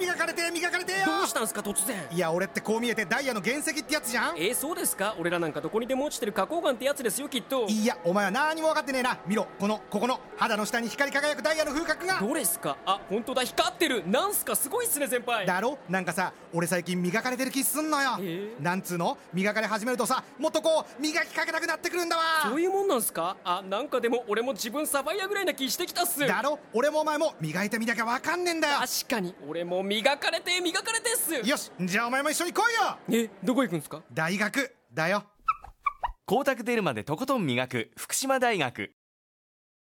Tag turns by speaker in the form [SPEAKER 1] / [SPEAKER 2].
[SPEAKER 1] 磨かれて磨かれてよ。
[SPEAKER 2] どうしたんすか突然。
[SPEAKER 1] いや俺ってこう見えてダイヤの原石ってやつじゃん。
[SPEAKER 2] そうですか。俺らなんかどこにでも落ちてる花崗岩ってやつですよきっと。
[SPEAKER 1] いやお前は何も分かってねえな。見ろここの肌の下に光り輝くダイヤの風格が。
[SPEAKER 2] どれっすか。あ、本当だ、光ってる。なんすか、すごいっすね先輩。
[SPEAKER 1] だろ。なんかさ俺最近磨かれてる気すんのよ。なんつうの、磨かれ始めるとさもっとこう磨きかけたくなってくるんだわ。
[SPEAKER 2] そういうもんなんすか。あ、なんかでも俺も自分サファイアぐらいな気してきたっす。
[SPEAKER 1] だろ。俺もお前も磨いてみなきゃ分かんねえんだよ。
[SPEAKER 2] 確かに俺も磨かれてっす。
[SPEAKER 1] よし、じゃあお前も一緒に来いよ。
[SPEAKER 2] どこ行くんすか。
[SPEAKER 1] 大学だよ。
[SPEAKER 3] 光沢出るまでとことん磨く福島大学。